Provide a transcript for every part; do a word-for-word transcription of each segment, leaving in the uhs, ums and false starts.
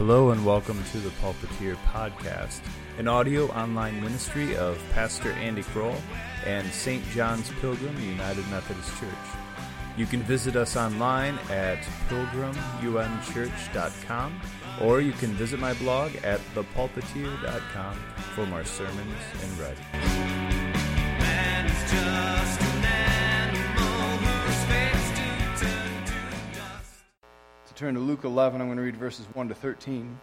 Hello and welcome to the Pulpiteer Podcast, an audio online ministry of Pastor Andy Kroll and Saint John's Pilgrim United Methodist Church. You can visit us online at pilgrim u m church dot com, or you can visit my blog at the pulpiteer dot com for more sermons and writing. Man is just an animal who expects to turn to dust. To turn to Luke eleven, I'm going to read verses one to thirteen.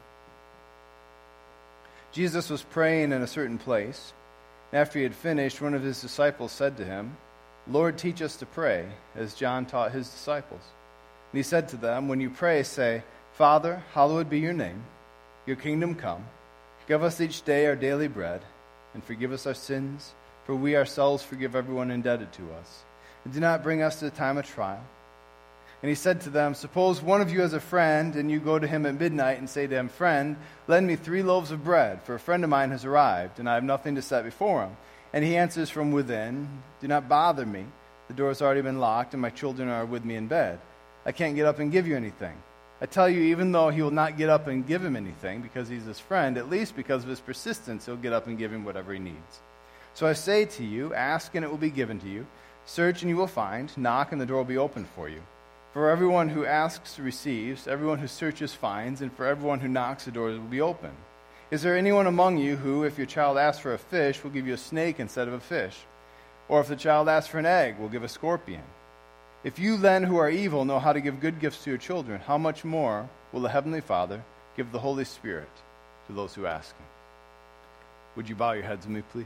Jesus was praying in a certain place. After he had finished, one of his disciples said to him, "Lord, teach us to pray, as John taught his disciples." And he said to them, "When you pray, say, 'Father, hallowed be your name. Your kingdom come. Give us each day our daily bread, and forgive us our sins, for we ourselves forgive everyone indebted to us. And do not bring us to the time of trial.'" And he said to them, "Suppose one of you has a friend, and you go to him at midnight and say to him, 'Friend, lend me three loaves of bread, for a friend of mine has arrived, and I have nothing to set before him.' And he answers from within, 'Do not bother me. The door has already been locked, and my children are with me in bed. I can't get up and give you anything.' I tell you, even though he will not get up and give him anything, because he's his friend, at least because of his persistence, he'll get up and give him whatever he needs. So I say to you, ask and it will be given to you. Search and you will find. Knock and the door will be opened for you. For everyone who asks receives, everyone who searches finds, and for everyone who knocks the door will be open. Is there anyone among you who, if your child asks for a fish, will give you a snake instead of a fish? Or if the child asks for an egg, will give a scorpion? If you then, who are evil, know how to give good gifts to your children, how much more will the Heavenly Father give the Holy Spirit to those who ask Him?" Would you bow your heads with me, please?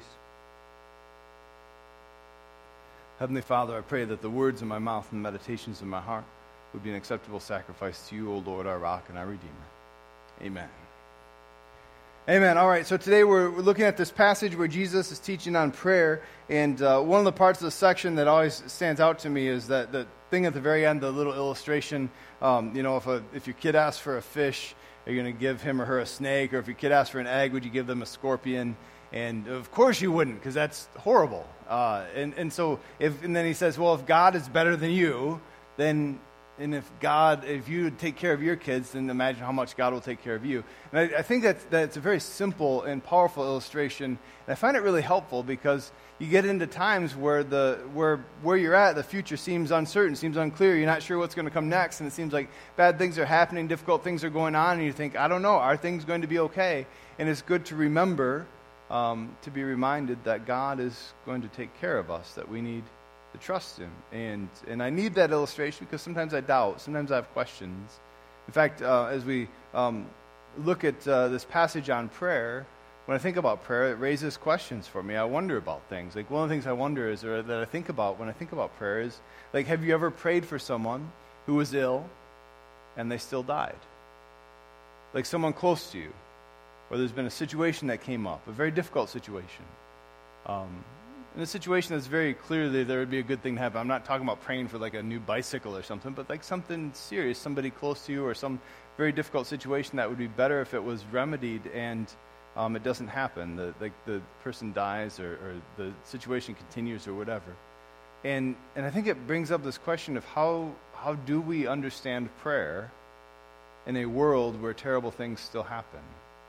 Heavenly Father, I pray that the words of my mouth and the meditations of my heart would be an acceptable sacrifice to you, O Lord, our rock and our Redeemer. Amen. Amen. All right, so today we're, we're looking at this passage where Jesus is teaching on prayer, and uh, one of the parts of the section that always stands out to me is that the thing at the very end, the little illustration, um, you know, if, a, if your kid asks for a fish, are you going to give him or her a snake? Or if your kid asks for an egg, would you give them a scorpion? And of course you wouldn't, because that's horrible. Uh, and, and so, if and then he says, well, if God is better than you, then... And if God, if you take care of your kids, then imagine how much God will take care of you. And I, I think that that's a very simple and powerful illustration. And I find it really helpful because you get into times where the where where you're at, the future seems uncertain, seems unclear. You're not sure what's going to come next, and it seems like bad things are happening, difficult things are going on, and you think, I don't know, are things going to be okay? And it's good to remember, um, to be reminded that God is going to take care of us, that we need to trust Him. And and I need that illustration because sometimes I doubt, sometimes I have questions. In fact, uh, as we um, look at uh, this passage on prayer, when I think about prayer, it raises questions for me. I wonder about things. Like one of the things I wonder is, or that I think about when I think about prayer is, like, have you ever prayed for someone who was ill and they still died? Like someone close to you, or there's been a situation that came up, a very difficult situation. Um In a situation that's very clearly there would be a good thing to have. I'm not talking about praying for like a new bicycle or something, but like something serious, somebody close to you, or some very difficult situation that would be better if it was remedied and um, it doesn't happen. The, like the person dies or, or the situation continues or whatever. And and I think it brings up this question of how how do we understand prayer in a world where terrible things still happen?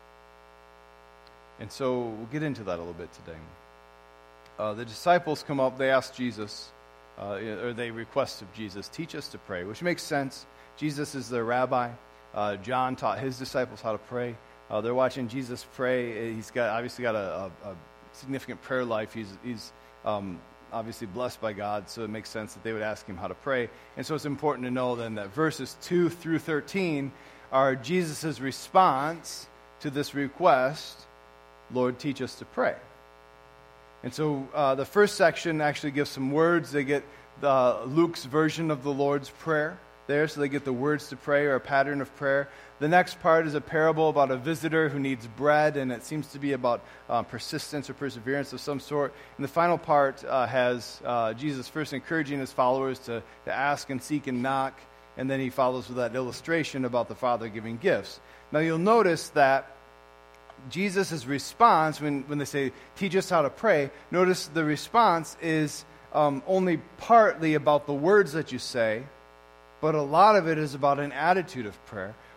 And so we'll get into that a little bit today. Uh, the disciples come up, they ask Jesus, uh, or they request of Jesus, teach us to pray, which makes sense. Jesus is their rabbi. Uh, John taught his disciples how to pray. Uh, they're watching Jesus pray. He's got obviously got a, a, a significant prayer life. He's, he's um, obviously blessed by God, so it makes sense that they would ask him how to pray. And so it's important to know then that verses two through thirteen are Jesus' response to this request, Lord, teach us to pray. And so uh, the first section actually gives some words. They get the, Luke's version of the Lord's Prayer there, so they get the words to pray or a pattern of prayer. The next part is a parable about a visitor who needs bread, and it seems to be about uh, persistence or perseverance of some sort. And the final part uh, has uh, Jesus first encouraging his followers to, to ask and seek and knock, and then he follows with that illustration about the Father giving gifts. Now you'll notice that Jesus' response, when, when they say, teach us how to pray, notice the response is um, only partly about the words that you say, but a lot of it is about an attitude of prayer.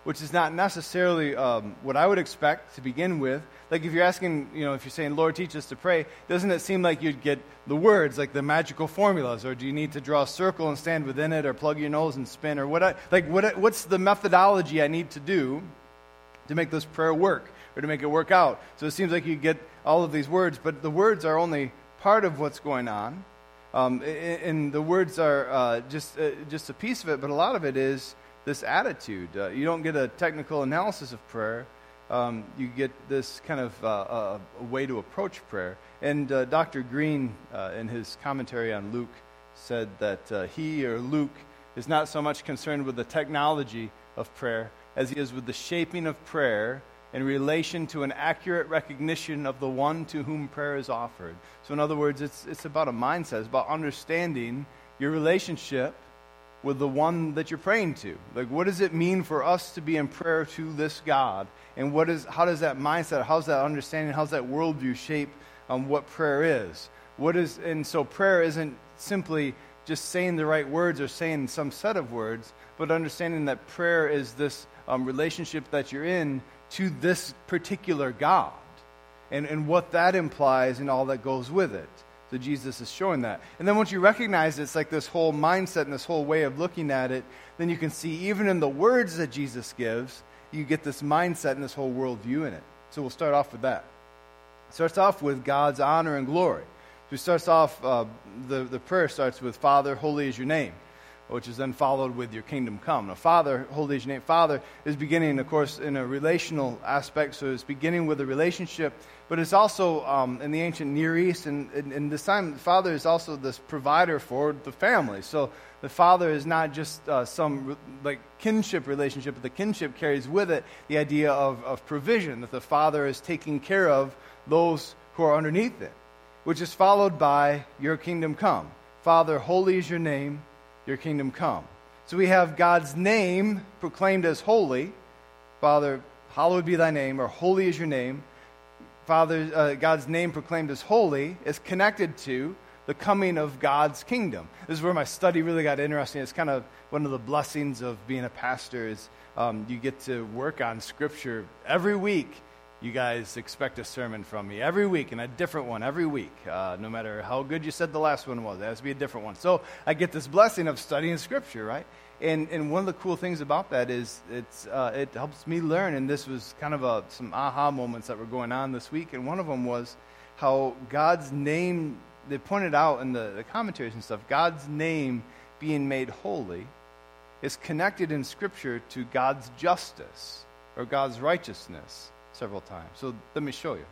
which is not necessarily um, what I would expect to begin with. Like if you're asking, you know, if you're saying, Lord, teach us to pray, doesn't it seem like you'd get the words, like the magical formulas, or do you need to draw a circle and stand within it, or plug your nose and spin, or what? I, like what? What's the methodology I need to do to make this prayer work, or to make it work out? So it seems like you get all of these words, but the words are only part of what's going on. Um, and the words are uh, just uh, just a piece of it, but a lot of it is this attitude. Uh, you don't get a technical analysis of prayer. Um, you get this kind of uh, uh, a way to approach prayer. And uh, Doctor Green, uh, in his commentary on Luke, said that uh, he, or Luke, is not so much concerned with the technology of prayer as he is with the shaping of prayer in relation to an accurate recognition of the one to whom prayer is offered. So in other words, it's it's about a mindset. It's about understanding your relationship with the one that you're praying to. Like, what does it mean for us to be in prayer to this God? And what is how does that mindset, how's that understanding, how's that worldview shape um, what prayer is? What is and so prayer isn't simply just saying the right words or saying some set of words, but understanding that prayer is this um, relationship that you're in to this particular God, and, and what that implies and all that goes with it. So Jesus is showing that. And then once you recognize it's like this whole mindset and this whole way of looking at it, then you can see even in the words that Jesus gives, you get this mindset and this whole worldview in it. So we'll start off with that. It starts off with God's honor and glory. So it starts off, uh, the, the prayer starts with, Father, holy is your name, which is then followed with your kingdom come. Now, Father, holy is your name. Father is beginning, of course, in a relational aspect, so it's beginning with a relationship, but it's also um, in the ancient Near East, and in this time, Father is also this provider for the family. So the Father is not just uh, some like kinship relationship, but the kinship carries with it the idea of, of provision, that the Father is taking care of those who are underneath it, which is followed by your kingdom come. Father, holy is your name, your kingdom come. So we have God's name proclaimed as holy. Father, hallowed be thy name, or holy is your name. Father, uh, God's name proclaimed as holy is connected to the coming of God's kingdom. This is where my study really got interesting. It's kind of one of the blessings of being a pastor is um, you get to work on Scripture every week. You guys expect a sermon from me every week, and a different one every week. Uh, no matter how good you said the last one was, it has to be a different one. So I get this blessing of studying Scripture, right? And and one of the cool things about that is it's uh, it helps me learn. And this was kind of a, some aha moments that were going on this week. And one of them was how God's name, they pointed out in the, the commentaries and stuff, God's name being made holy is connected in Scripture to God's justice or God's righteousness several times. So let me show you.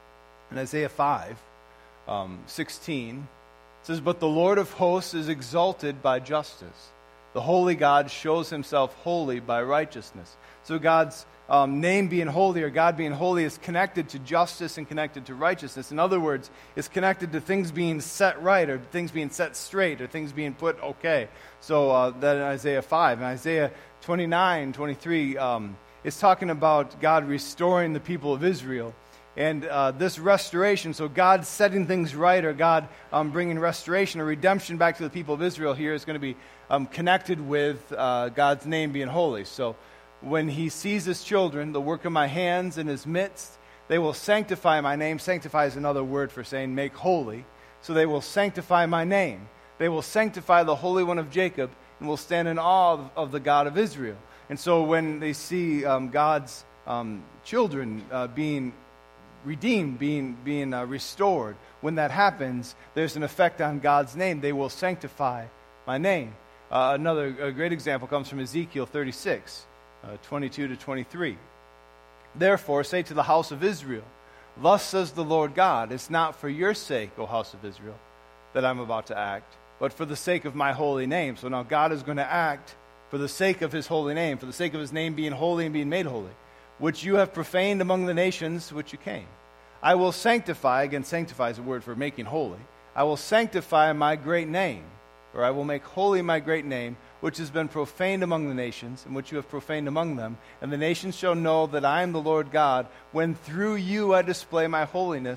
In Isaiah five, um, sixteen, it says, But the Lord of hosts is exalted by justice. The holy God shows himself holy by righteousness. So God's um, name being holy, or God being holy, is connected to justice and connected to righteousness. In other words, it's connected to things being set right, or things being set straight, or things being put okay. So uh, that in Isaiah five. In Isaiah twenty-nine, twenty-three, um, it's talking about God restoring the people of Israel. And uh, this restoration, so God setting things right, or God um, bringing restoration or redemption back to the people of Israel here is going to be um, connected with uh, God's name being holy. So when he sees his children, the work of my hands in his midst, they will sanctify my name. Sanctify is another word for saying make holy. So they will sanctify my name. They will sanctify the Holy One of Jacob and will stand in awe of, of the God of Israel. And so when they see um, God's um, children uh, being redeemed, being being uh, restored, when that happens, there's an effect on God's name. They will sanctify my name. Uh, another a great example comes from Ezekiel thirty-six, uh, twenty-two to twenty-three. Therefore, say to the house of Israel, Thus says the Lord God, It's not for your sake, O house of Israel, that I'm about to act, but for the sake of my holy name. So now God is going to act for the sake of his holy name, for the sake of his name being holy and being made holy, which you have profaned among the nations which you came. I will sanctify, again, sanctify is a word for making holy. I will sanctify my great name, or I will make holy my great name, which has been profaned among the nations, and which you have profaned among them. And the nations shall know that I am the Lord God, when through you I display my holiness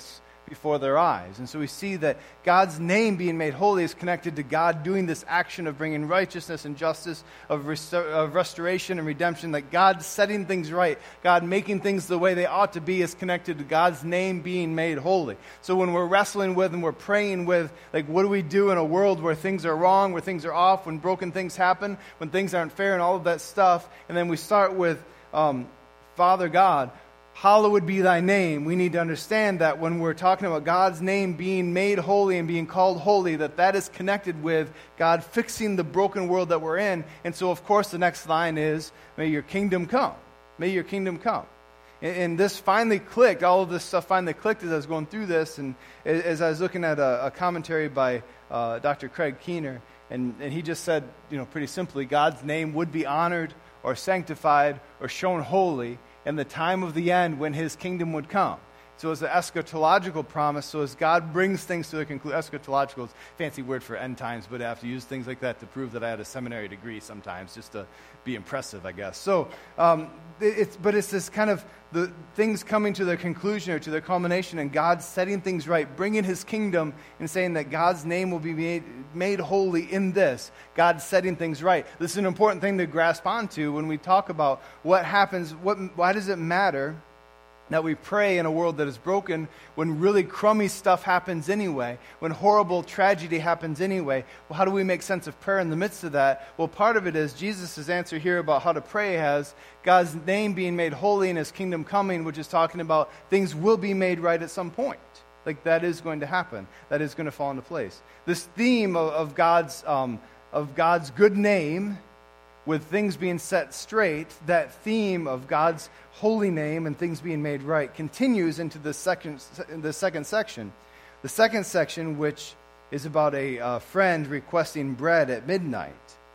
before their eyes. And so we see that God's name being made holy is connected to God doing this action of bringing righteousness and justice, of, restor- of restoration and redemption, that God setting things right, God making things the way they ought to be is connected to God's name being made holy. So when we're wrestling with and we're praying with, like, what do we do in a world where things are wrong, where things are off, when broken things happen, when things aren't fair and all of that stuff, and then we start with um, Father God, hallowed be thy name. We need to understand that when we're talking about God's name being made holy and being called holy, that that is connected with God fixing the broken world that we're in. And so, of course, the next line is, may your kingdom come. May your kingdom come. And, and this finally clicked. All of this stuff finally clicked as I was going through this. And as I was looking at a, a commentary by uh, Doctor Craig Keener, and, and he just said, you know, pretty simply, God's name would be honored or sanctified or shown holy in the time of the end when his kingdom would come. So it's an eschatological promise. So as God brings things to their conclusion, eschatological is a fancy word for end times, but I have to use things like that to prove that I had a seminary degree sometimes, just to be impressive, I guess. So, um, it's but it's this kind of the things coming to their conclusion or to their culmination, and God setting things right, bringing his kingdom, and saying that God's name will be made, made holy in this. God setting things right. This is an important thing to grasp onto when we talk about what happens. What why does it matter that we pray in a world that is broken when really crummy stuff happens anyway, when horrible tragedy happens anyway? Well, how do we make sense of prayer in the midst of that? Well, part of it is Jesus' answer here about how to pray has God's name being made holy and his kingdom coming, which is talking about things will be made right at some point. Like, that is going to happen. That is going to fall into place. This theme of, of God's um, of God's good name, with things being set straight, that theme of God's holy name and things being made right continues into the second, the second section. The second section, which is about a uh, friend requesting bread at midnight.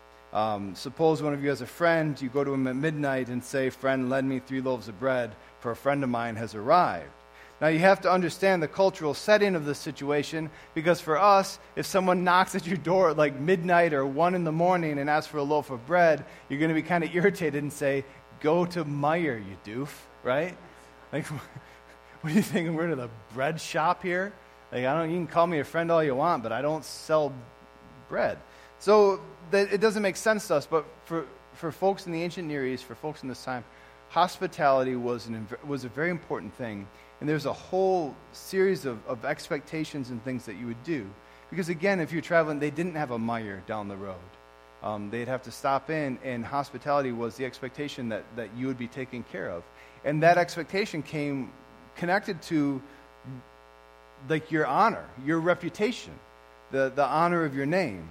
Um, suppose one of you has a friend, you go to him at midnight and say, "Friend, lend me three loaves of bread, for a friend of mine has arrived." Now, you have to understand the cultural setting of this situation, because for us, if someone knocks at your door at like midnight or one in the morning and asks for a loaf of bread, you're going to be kind of irritated and say, "Go to Meijer, you doof," right? Like, what do you think? I'm going to the bread shop here? Like, I don't. You can call me a friend all you want, but I don't sell bread. So that it doesn't make sense to us. But for for folks in the ancient Near East, for folks in this time, hospitality was an was a very important thing. And there's a whole series of, of expectations and things that you would do. Because again, if you're traveling, they didn't have a Meijer down the road. Um, they'd have to stop in, and hospitality was the expectation that, that you would be taken care of. And that expectation came connected to like your honor, your reputation, the, the honor of your name.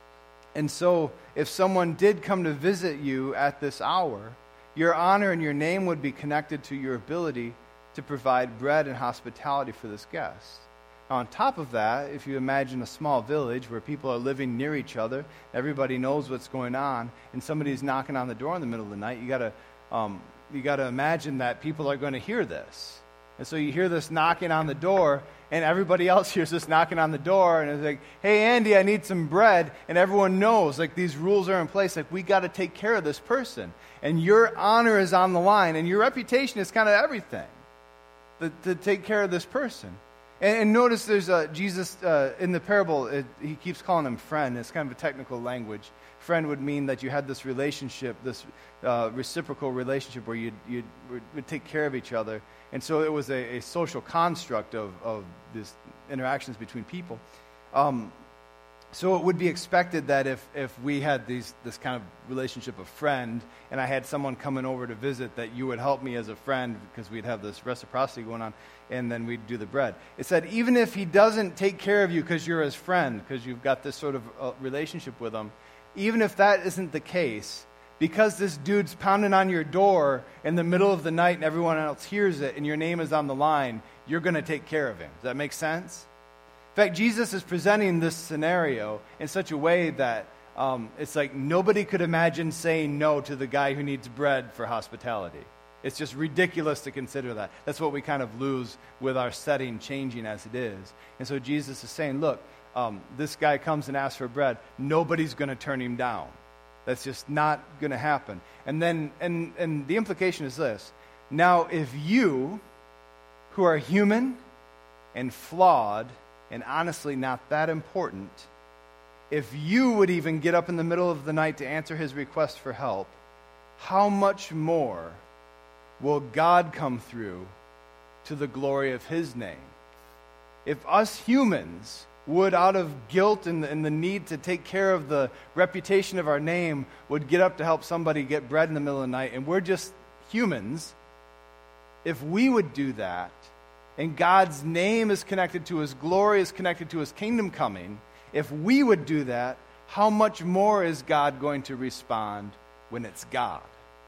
And so if someone did come to visit you at this hour, your honor and your name would be connected to your ability to provide bread and hospitality for this guest. Now, on top of that, if you imagine a small village where people are living near each other, everybody knows what's going on, and somebody's knocking on the door in the middle of the night, you gotta um, you gotta imagine that people are going to hear this. And so you hear this knocking on the door, and everybody else hears this knocking on the door, and it's like, "Hey, Andy, I need some bread." And everyone knows, like, these rules are in place. Like, we got to take care of this person, and your honor is on the line, and your reputation is kind of everything. To, to take care of this person. And, and notice there's a, Jesus, uh, in the parable, it, he keeps calling him friend. It's kind of a technical language. Friend would mean that you had this relationship, this uh, reciprocal relationship where you'd, you'd, would take care of each other. And so it was a, a social construct of, of these interactions between people. Um, so it would be expected that if, if we had these this kind of relationship of friend, and I had someone coming over to visit, that you would help me as a friend, because we'd have this reciprocity going on, and then we'd do the bread. It said, even if he doesn't take care of you because you're his friend, because you've got this sort of uh, relationship with him, even if that isn't the case, because this dude's pounding on your door in the middle of the night and everyone else hears it and your name is on the line, you're going to take care of him. Does that make sense? In fact, Jesus is presenting this scenario in such a way that um, it's like nobody could imagine saying no to the guy who needs bread for hospitality. It's just ridiculous to consider that. That's what we kind of lose with our setting changing as it is. And so Jesus is saying, look, um, this guy comes and asks for bread. Nobody's going to turn him down. That's just not going to happen. And then, and, and the implication is this. Now, if you, who are human, and flawed and honestly not that important, if you would even get up in the middle of the night to answer his request for help, how much more will God come through to the glory of his name? If us humans would, out of guilt and the, and the need to take care of the reputation of our name, would get up to help somebody get bread in the middle of the night, and we're just humans, if we would do that, and God's name is connected to his glory, is connected to his kingdom coming, if we would do that, how much more is God going to respond when it's God?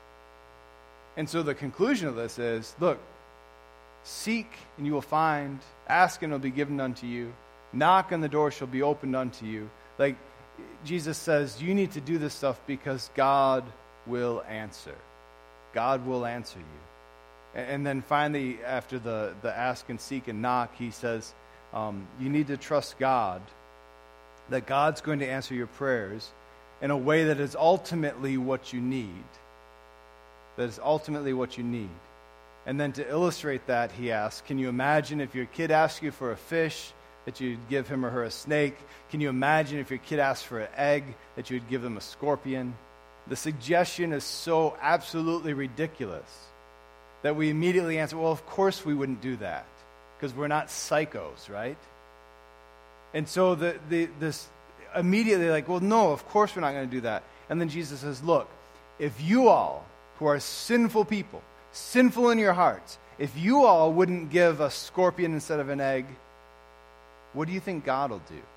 And so the conclusion of this is, look, seek and you will find, ask and it will be given unto you, knock and the door shall be opened unto you. Like Jesus says, you need to do this stuff because God will answer. God will answer you. And then finally, after the, the ask and seek and knock, he says, um, you need to trust God, that God's going to answer your prayers in a way that is ultimately what you need. That is ultimately what you need. And then to illustrate that, he asks, can you imagine if your kid asks you for a fish, that you'd give him or her a snake? Can you imagine if your kid asks for an egg, that you'd give them a scorpion? The suggestion is so absolutely ridiculous that we immediately answer, well, of course we wouldn't do that, because we're not psychos, right? And so the, the this immediately like, well, no, of course we're not going to do that. And then Jesus says, look, if you all who are sinful people, sinful in your hearts, if you all wouldn't give a scorpion instead of an egg, what do you think God will do?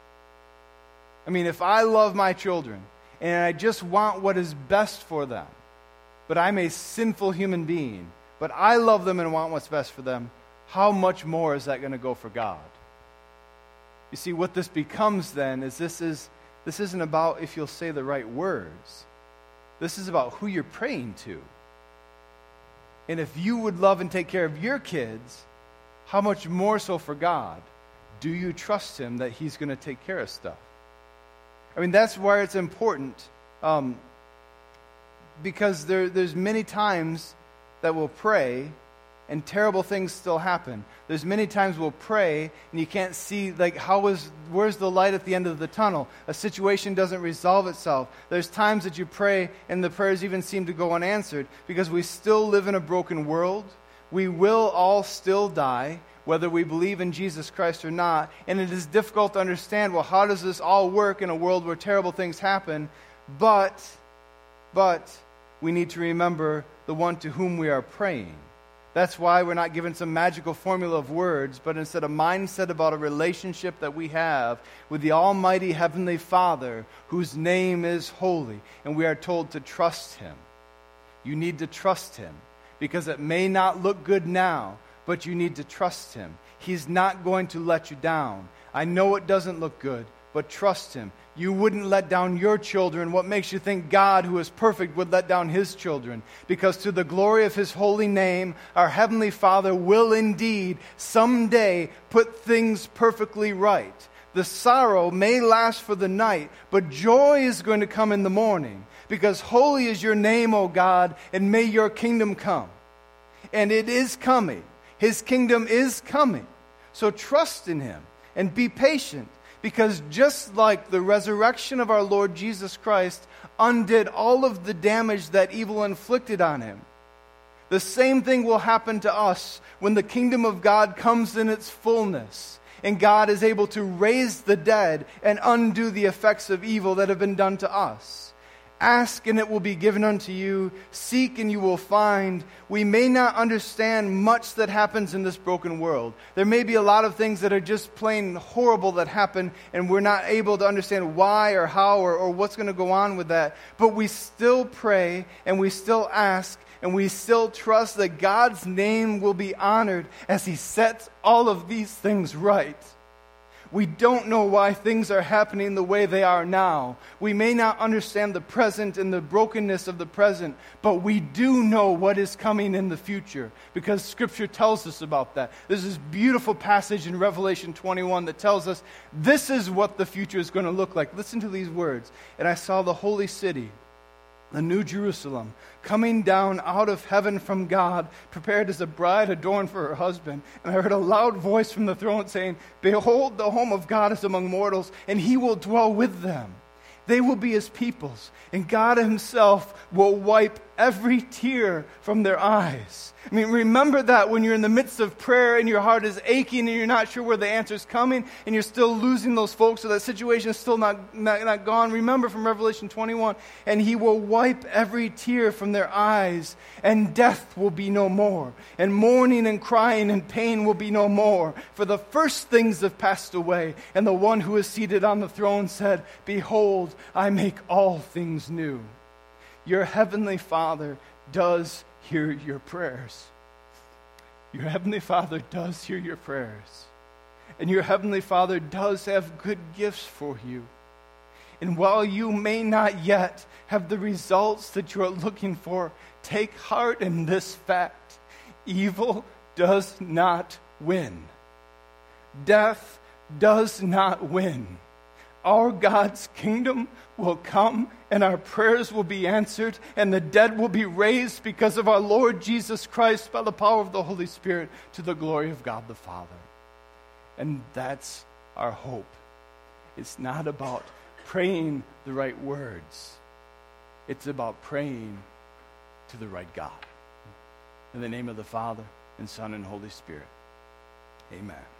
I mean, if I love my children and I just want what is best for them, but I'm a sinful human being, but I love them and want what's best for them, how much more is that going to go for God? You see, what this becomes then is this is this isn't about if you'll say the right words. This is about who you're praying to. And if you would love and take care of your kids, how much more so for God? Do you trust him that he's going to take care of stuff? I mean, that's why it's important. Um, because there, there's many times that we'll pray and terrible things still happen. There's many times we'll pray and you can't see, like, how is, where's the light at the end of the tunnel? A situation doesn't resolve itself. There's times that you pray and the prayers even seem to go unanswered because we still live in a broken world. We will all still die, whether we believe in Jesus Christ or not. And it is difficult to understand, well, how does this all work in a world where terrible things happen? But, but we need to remember the one to whom we are praying. That's why we're not given some magical formula of words, but instead a mindset about a relationship that we have with the Almighty Heavenly Father, whose name is holy, and we are told to trust him. You need to trust him, because it may not look good now, but you need to trust him. He's not going to let you down. I know it doesn't look good, but trust him. You wouldn't let down your children. What makes you think God, who is perfect, would let down his children? Because to the glory of his holy name, our Heavenly Father will indeed someday put things perfectly right. The sorrow may last for the night, but joy is going to come in the morning. Because holy is your name, O God, and may your kingdom come. And it is coming. His kingdom is coming. So trust in him and be patient. Because just like the resurrection of our Lord Jesus Christ undid all of the damage that evil inflicted on him, the same thing will happen to us when the kingdom of God comes in its fullness and God is able to raise the dead and undo the effects of evil that have been done to us. Ask and it will be given unto you. Seek and you will find. We may not understand much that happens in this broken world. There may be a lot of things that are just plain horrible that happen and we're not able to understand why or how or, or what's going to go on with that. But we still pray and we still ask and we still trust that God's name will be honored as he sets all of these things right. We don't know why things are happening the way they are now. We may not understand the present and the brokenness of the present, but we do know what is coming in the future because Scripture tells us about that. There's this beautiful passage in Revelation twenty-one that tells us this is what the future is going to look like. Listen to these words. And I saw the holy city, the new Jerusalem, coming down out of heaven from God, prepared as a bride adorned for her husband. And I heard a loud voice from the throne saying, "Behold, the home of God is among mortals, and he will dwell with them. They will be his peoples, and God himself will wipe every tear from their eyes." I mean, remember that when you're in the midst of prayer and your heart is aching and you're not sure where the answer is coming and you're still losing those folks, so that situation is still not, not, not gone. Remember from Revelation twenty-one, "And he will wipe every tear from their eyes, and death will be no more, and mourning and crying and pain will be no more, for the first things have passed away." And the one who is seated on the throne said, "Behold, I make all things new." Your heavenly Father does hear your prayers. Your heavenly Father does hear your prayers. And your heavenly Father does have good gifts for you. And while you may not yet have the results that you are looking for, take heart in this fact: evil does not win. Death does not win. Our God's kingdom will come, and our prayers will be answered, and the dead will be raised because of our Lord Jesus Christ by the power of the Holy Spirit, to the glory of God the Father. And that's our hope. It's not about praying the right words. It's about praying to the right God. In the name of the Father, and Son, and Holy Spirit. Amen.